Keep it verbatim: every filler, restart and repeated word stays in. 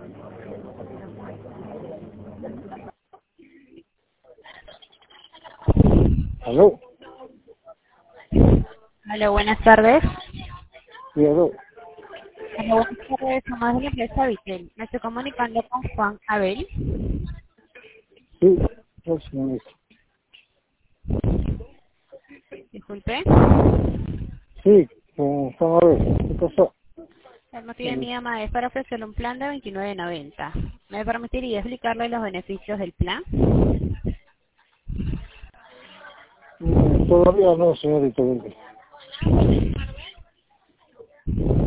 ¿Aló? Hola, buenas tardes. Sí, aló. Hola, buenas tardes. Somos de la empresa Vitel. Me estoy comunicando con Juan Abel. Sí, pues, señorita. Disculpe. Sí, con Juan Abel. ¿Qué pasó? El motivo de mi Sí. llamada es para ofrecerle un plan de veintinueve noventa. ¿Me permitiría explicarle los beneficios del plan? Mm, todavía no, señorita.